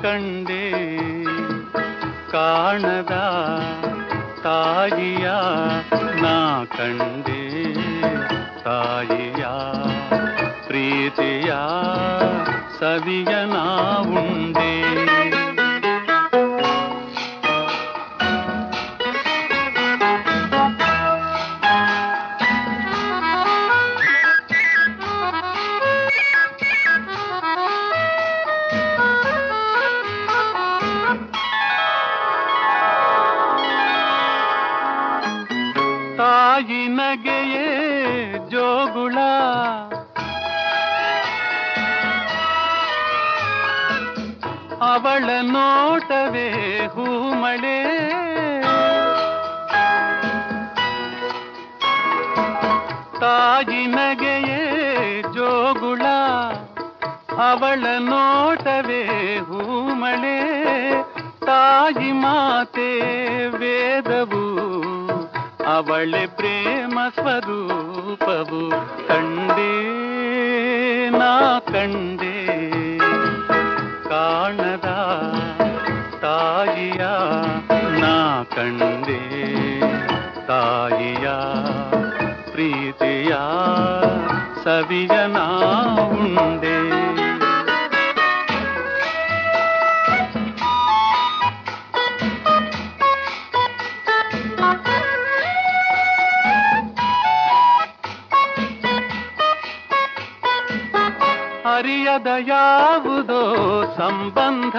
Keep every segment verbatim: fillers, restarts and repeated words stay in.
ಕಂಡೆ ಕಾಣದ ತಾಯಿಯ ನಾ ಕಂಡೆ ತಾಯಿಯ ಪ್ರೀತಿಯ ಸವಿಯ ನಾ ಉಂಡೆ ತಾಯಿ ನಗೆಯೇ ಜೋಗುಳ ಅವಳ ನೋಟವೇ ಹೂಮಳೆ ತಾಯಿ ನಗೆಯೇ ಜೋಗುಳ ಅವಳ ನೋಟವೇ ಹೂಮಳೆ ತಾಯಿ ಮಾತೆ ವೇದವು ಅವಳೆ ಪ್ರೇಮ ಸ್ವರೂಪವು ಕಂಡೇ ನಾ ಕಂಡೇ ಕಾಣದ ತಾಯಿಯ ನಾ ಕಂಡೇ ತಾಯಿಯ ಪ್ರೀತಿಯ ಸವಿಯ ನಾ ಉಂಡೆ ಅರಿಯದ ಯಾವುದೋ ಸಂಬಂಧ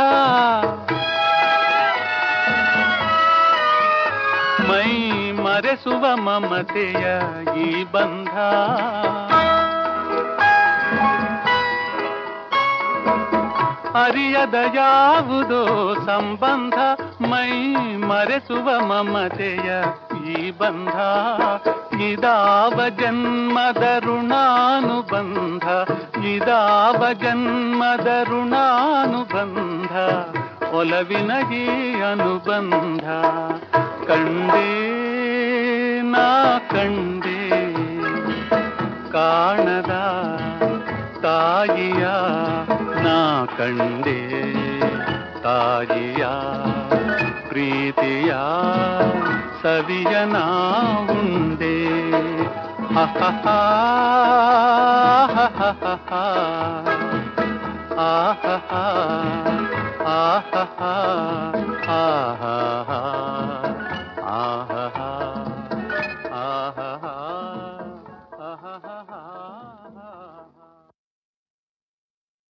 ಮೈ ಮರೆಸುವ ಮಮತೆಯ ಈ ಬಂಧ ಅರಿಯದ ಯಾವುದೋ ಸಂಬಂಧ ಮೈ ಮರೆಸುವ ಮಮತೆಯ ಈ ಬಂಧ ಇದಾವ ಜನ್ಮದ ಋಣಾನುಬಂಧ ಇದಾವ ಜನ್ಮದ ಋಣಾನುಬಂಧ ಒಲವಿನ ಈ ಅನುಬಂಧ ಕಂಡೇ ನಾ ಕಂಡೇ ಕಾಣದ ತಾಯಿಯ ನಾ ಕಂಡೇ ತಾಯಿಯ ಪ್ರೀತಿಯ ಸವಿಯ ನಾ ಉಂಡೆ ಆಹಾ ಆಹಾ ಆಹಾ